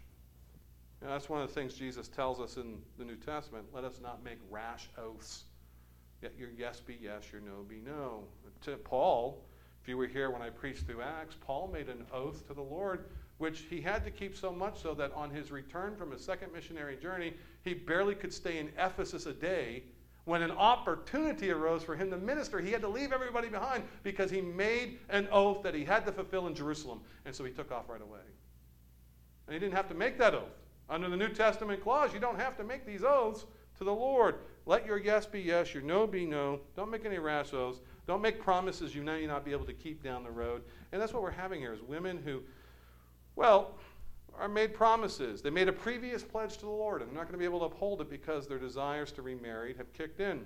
You know, that's one of the things Jesus tells us in the New Testament. Let us not make rash oaths. Let your yes be yes, your no be no. To Paul, if you were here when I preached through Acts, Paul made an oath to the Lord, which he had to keep so much so that on his return from his second missionary journey, he barely could stay in Ephesus a day. When an opportunity arose for him to minister, he had to leave everybody behind because he made an oath that he had to fulfill in Jerusalem. And so he took off right away. And he didn't have to make that oath. Under the New Testament clause, you don't have to make these oaths to the Lord. Let your yes be yes, your no be no. Don't make any rash oaths. Don't make promises you know you'll not be able to keep down the road. And that's what we're having here, is women who, well, are made promises. They made a previous pledge to the Lord, and they're not going to be able to uphold it because their desires to remarry have kicked in.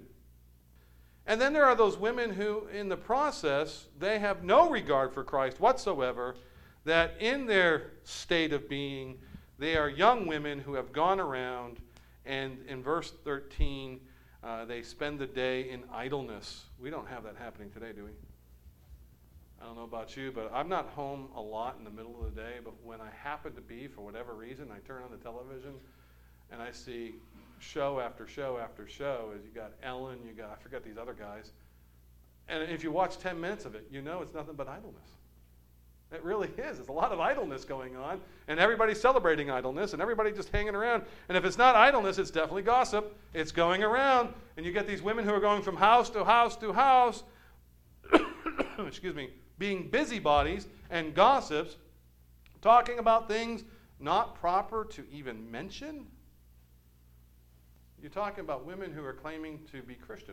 And then there are those women who, in the process, they have no regard for Christ whatsoever, that in their state of being, they are young women who have gone around, and in verse thirteen, uh, they spend the day in idleness. We don't have that happening today, do we? I don't know about you, but I'm not home a lot in the middle of the day, but when I happen to be, for whatever reason, I turn on the television, and I see show after show after show. As you got Ellen, you got, I forget these other guys. And if you watch ten minutes of it, you know it's nothing but idleness. It really is. There's a lot of idleness going on, and everybody's celebrating idleness, and everybody just hanging around. And if it's not idleness, it's definitely gossip. It's going around, and you get these women who are going from house to house to house, excuse me, being busybodies and gossips, talking about things not proper to even mention. You're talking about women who are claiming to be Christian.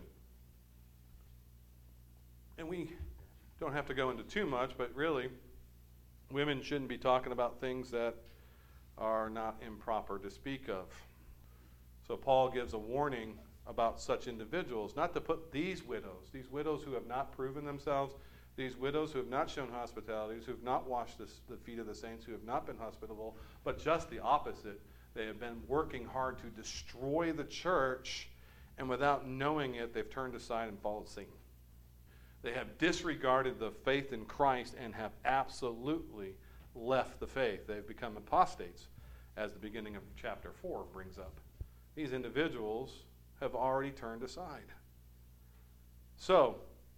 And we don't have to go into too much, but really, women shouldn't be talking about things that are not improper to speak of. So Paul gives a warning about such individuals, not to put these widows, these widows who have not proven themselves, these widows who have not shown hospitality, who have not washed the, the feet of the saints, who have not been hospitable, but just the opposite. They have been working hard to destroy the church, and without knowing it, they've turned aside and followed Satan. They have disregarded the faith in Christ and have absolutely left the faith. They've become apostates, as the beginning of chapter four brings up. These individuals have already turned aside. So,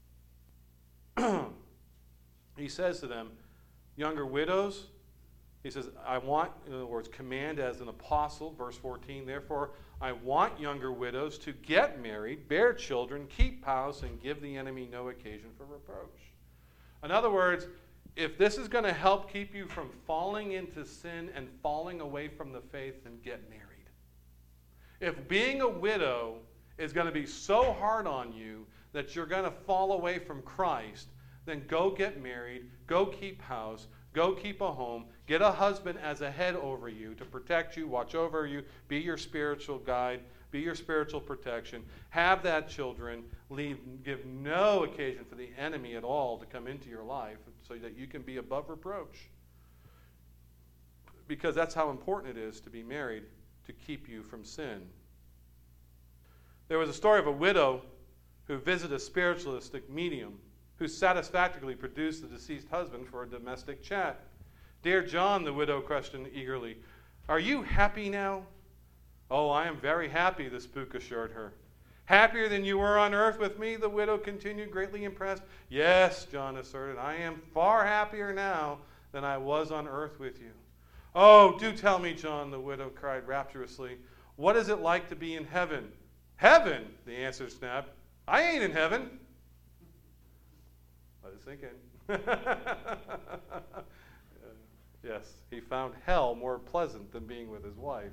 he says to them, younger widows, he says, I want, in other words, command as an apostle, verse fourteen, therefore, I want younger widows to get married, bear children, keep house, and give the enemy no occasion for reproach. In other words, if this is going to help keep you from falling into sin and falling away from the faith, then get married. If being a widow is going to be so hard on you that you're going to fall away from Christ, then go get married, go keep house, go keep a home, get a husband as a head over you to protect you, watch over you, be your spiritual guide, be your spiritual protection, have that children, leave, give no occasion for the enemy at all to come into your life so that you can be above reproach. Because that's how important it is to be married, to keep you from sin. There was a story of a widow who visited a spiritualistic medium who satisfactorily produced the deceased husband for a domestic chat. Dear John, the widow questioned eagerly, are you happy now? Oh, I am very happy, the spook assured her. Happier than you were on earth with me, the widow continued, greatly impressed. Yes, John asserted, I am far happier now than I was on earth with you. Oh, do tell me, John, the widow cried rapturously. What is it like to be in heaven? Heaven, the answer snapped. I ain't in heaven. Let it sink in. Yes, he found hell more pleasant than being with his wife.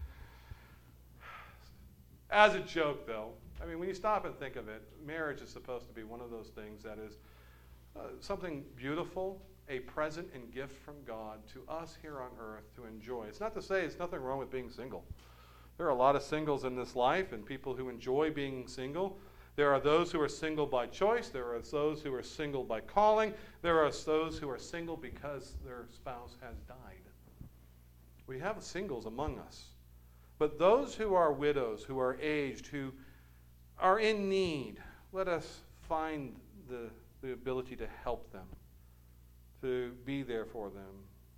As a joke, though, I mean, when you stop and think of it, marriage is supposed to be one of those things that is uh, something beautiful, a present and gift from God to us here on earth to enjoy. It's not to say there's nothing wrong with being single. There are a lot of singles in this life and people who enjoy being single. There are those who are single by choice. There are those who are single by calling. There are those who are single because their spouse has died. We have singles among us. But those who are widows, who are aged, who are in need, let us find the, the ability to help them, to be there for them.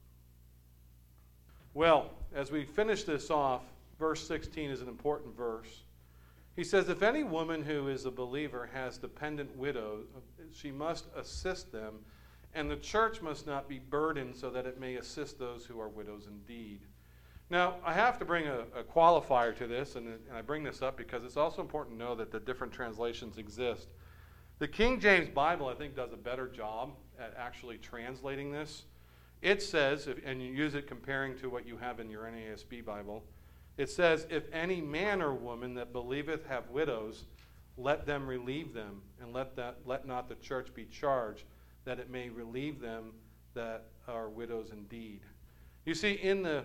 Well, as we finish this off, verse sixteen is an important verse. He says, if any woman who is a believer has dependent widows, she must assist them, and the church must not be burdened so that it may assist those who are widows indeed. Now, I have to bring a, a qualifier to this, and, and I bring this up because it's also important to know that the different translations exist. The King James Bible, I think, does a better job at actually translating this. It says, if, and you use it comparing to what you have in your N A S B Bible, it says, if any man or woman that believeth have widows, let them relieve them, and let that let not the church be charged, that it may relieve them that are widows indeed. You see, in the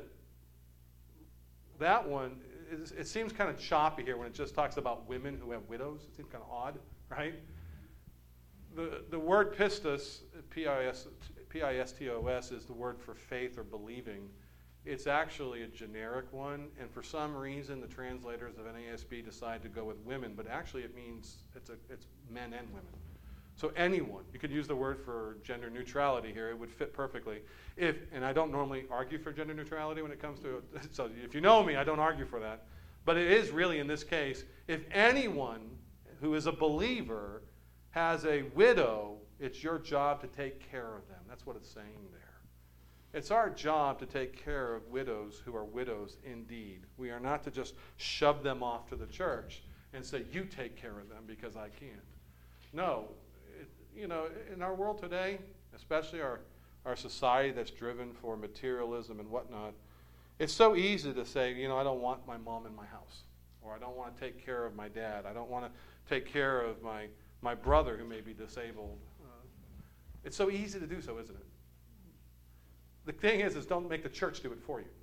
that one, it, it seems kind of choppy here when it just talks about women who have widows. It seems kind of odd, right? The the word pistos, P I S T O S, is the word for faith or believing. It's actually a generic one, and for some reason the translators of N A S B decide to go with women, but actually it means it's a, it's men and women. So anyone, you could use the word for gender neutrality here, it would fit perfectly. If, and I don't normally argue for gender neutrality when it comes to, so if you know me, I don't argue for that. But it is really in this case, if anyone who is a believer has a widow It's your job to take care of them. That's what it's saying there. It's our job to take care of widows who are widows indeed. We are not to just shove them off to the church and say, you take care of them because I can't. No, it, you know, in our world today, especially our, our society that's driven for materialism and whatnot, it's so easy to say, you know, I don't want my mom in my house, or I don't want to take care of my dad. I don't want to take care of my, my brother who may be disabled. Uh, it's so easy to do so, isn't it? The thing is, is don't make the church do it for you.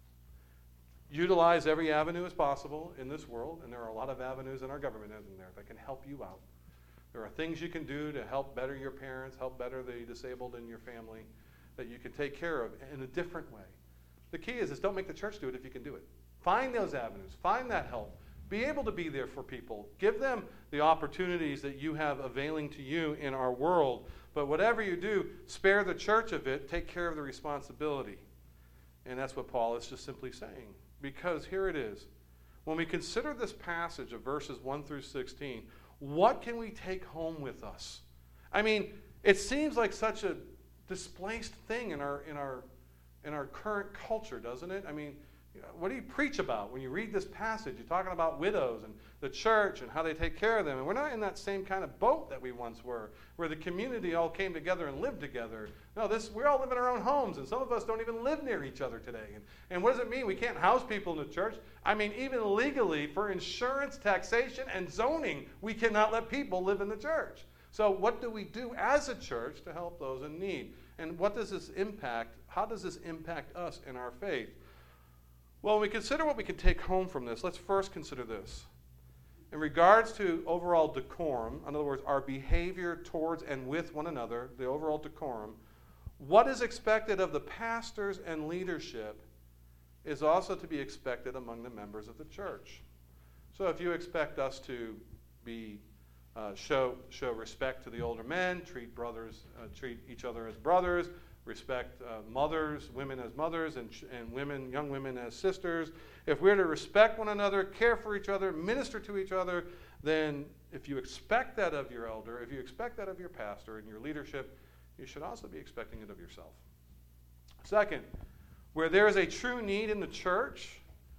Utilize every avenue as possible in this world, and there are a lot of avenues in our government, isn't there, that can help you out. There are things you can do to help better your parents, help better the disabled in your family, that you can take care of in a different way. The key is, is don't make the church do it if you can do it. Find those avenues. Find that help. Be able to be there for people. Give them the opportunities that you have availing to you in our world. But whatever you do, spare the church of it. Take care of the responsibility. And that's what Paul is just simply saying. Because here it is. When we consider this passage of verses one through sixteen, what can we take home with us? I mean, it seems like such a displaced thing in our in our in our current culture, doesn't it? I mean, what do you preach about when you read this passage? You're talking about widows and the church and how they take care of them. And we're not in that same kind of boat that we once were, where the community all came together and lived together. No, this we all live in our own homes, and some of us don't even live near each other today. And, and what does it mean? We can't house people in the church. I mean, even legally, for insurance, taxation, and zoning, we cannot let people live in the church. So what do we do as a church to help those in need? And what does this impact? How does this impact us in our faith? Well, when we consider what we can take home from this, let's first consider this. In regards to overall decorum, in other words, our behavior towards and with one another, the overall decorum, what is expected of the pastors and leadership is also to be expected among the members of the church. So if you expect us to be uh, show show respect to the older men, treat brothers, uh, treat each other as brothers, respect uh, mothers, women as mothers, and, and women, young women as sisters. If we're to respect one another, care for each other, minister to each other, then if you expect that of your elder, if you expect that of your pastor and your leadership, you should also be expecting it of yourself. Second, where there is a true need in the church,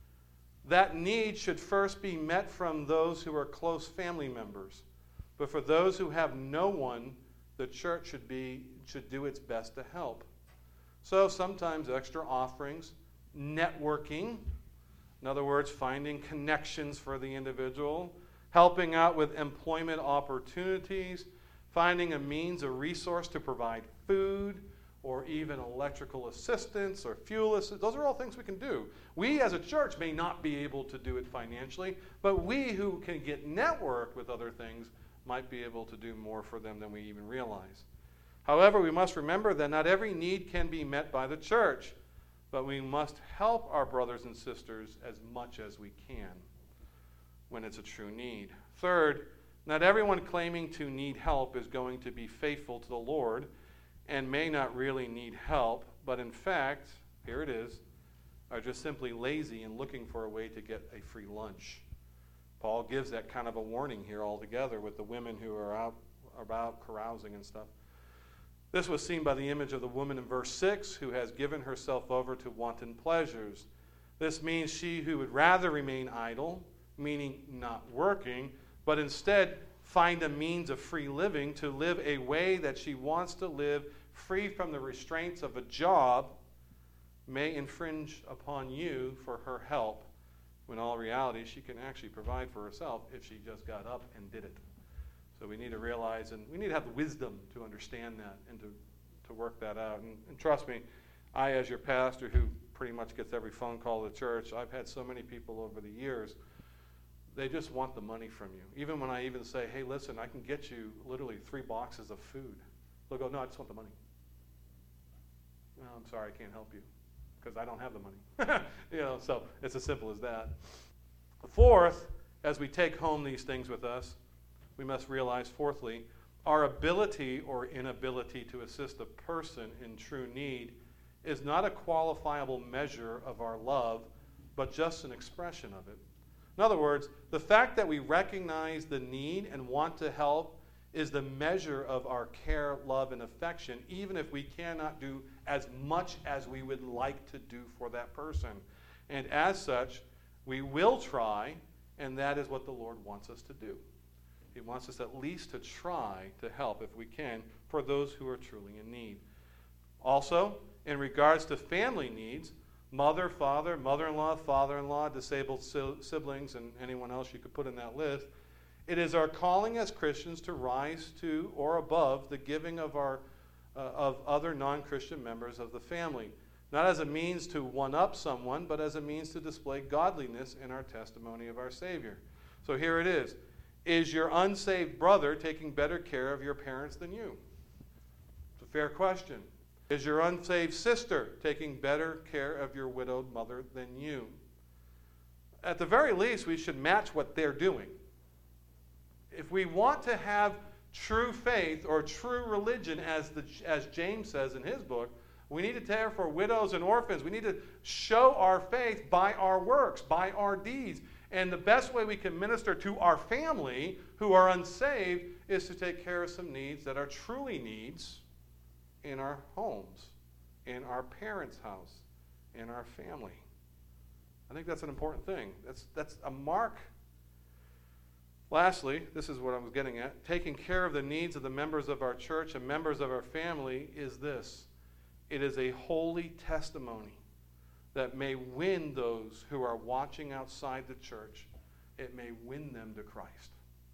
that need should first be met from those who are close family members. But for those who have no one, the church should be should do its best to help. So sometimes extra offerings, networking, in other words, finding connections for the individual, helping out with employment opportunities, finding a means, a resource to provide food, or even electrical assistance or fuel assistance. Those are all things we can do. We as a church may not be able to do it financially, but we who can get networked with other things might be able to do more for them than we even realize. However, we must remember that not every need can be met by the church, but we must help our brothers and sisters as much as we can when it's a true need. Third, not everyone claiming to need help is going to be faithful to the Lord and may not really need help, but in fact, here it is, are just simply lazy and looking for a way to get a free lunch. Paul gives that kind of a warning here altogether with the women who are out about carousing and stuff. This was seen by the image of the woman in verse six who has given herself over to wanton pleasures. This means she who would rather remain idle, meaning not working, but instead find a means of free living to live a way that she wants to live free from the restraints of a job, may infringe upon you for her help, when in all reality she can actually provide for herself if she just got up and did it. So we need to realize, and we need to have the wisdom to understand that and to, to work that out. And, and trust me, I, as your pastor who pretty much gets every phone call at the church, I've had so many people over the years, they just want the money from you. Even when I even say, hey, listen, I can get you literally three boxes of food. They'll go, no, I just want the money. Well, I'm sorry, I can't help you because I don't have the money. you know, so it's as simple as that. Fourth, as we take home these things with us, we must realize, fourthly, our ability or inability to assist a person in true need is not a qualifiable measure of our love, but just an expression of it. In other words, the fact that we recognize the need and want to help is the measure of our care, love, and affection, even if we cannot do as much as we would like to do for that person. And as such, we will try, and that is what the Lord wants us to do. He wants us at least to try to help, if we can, for those who are truly in need. Also, in regards to family needs, mother, father, mother-in-law, father-in-law, disabled siblings, and anyone else you could put in that list, it is our calling as Christians to rise to or above the giving of our uh, of other non-Christian members of the family, not as a means to one-up someone, but as a means to display godliness in our testimony of our Savior. So here it is. Is your unsaved brother taking better care of your parents than you? It's a fair question. Is your unsaved sister taking better care of your widowed mother than you? At the very least, we should match what they're doing. If we want to have true faith or true religion, as, the, as James says in his book, we need to care for widows and orphans. We need to show our faith by our works, by our deeds. And the best way we can minister to our family who are unsaved is to take care of some needs that are truly needs in our homes, in our parents' house, in our family. I think that's an important thing. That's, that's a mark. Lastly, this is what I was getting at. Taking care of the needs of the members of our church and members of our family is this. It is a holy testimony that may win those who are watching outside the church. It may win them to Christ.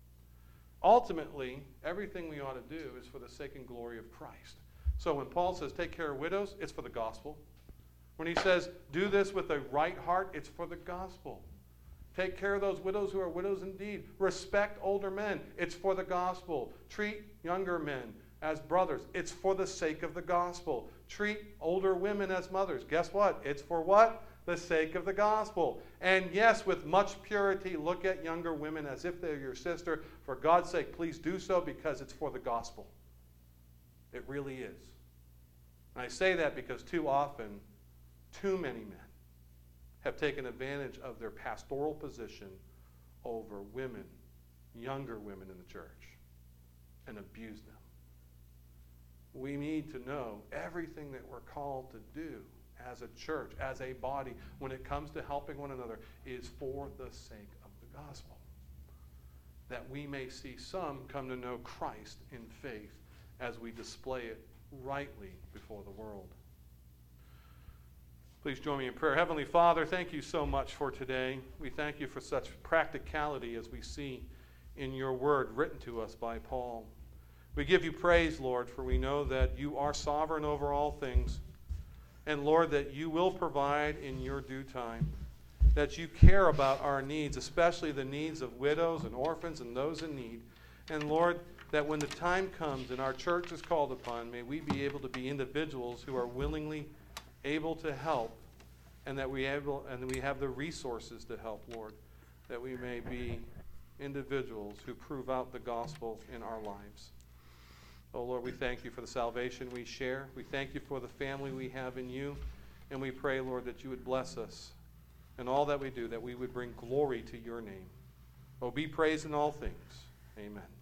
Ultimately, everything we ought to do is for the sake and glory of Christ. So when Paul says take care of widows, it's for the gospel. When he says do this with a right heart, it's for the gospel. Take care of those widows who are widows indeed. Respect older men. It's for the gospel. Treat younger men as brothers. It's for the sake of the gospel. Treat older women as mothers. Guess what? It's for what? The sake of the gospel. And yes, with much purity, look at younger women as if they're your sister. For God's sake, please do so because it's for the gospel. It really is. And I say that because too often, too many men have taken advantage of their pastoral position over women, younger women in the church, and abused them. We need to know everything that we're called to do as a church, as a body, when it comes to helping one another, is for the sake of the gospel. That we may see some come to know Christ in faith as we display it rightly before the world. Please join me in prayer. Heavenly Father, thank you so much for today. We thank you for such practicality as we see in your word written to us by Paul. We give you praise, Lord, for we know that you are sovereign over all things. And Lord, that you will provide in your due time. That you care about our needs, especially the needs of widows and orphans and those in need. And Lord, that when the time comes and our church is called upon, may we be able to be individuals who are willingly able to help, and that we able and we have the resources to help, Lord, that we may be individuals who prove out the gospel in our lives. Oh Lord, we thank you for the salvation we share. We thank you for the family we have in you, and we pray, Lord, that you would bless us in all that we do, that we would bring glory to your name. Oh, be praised in all things. Amen.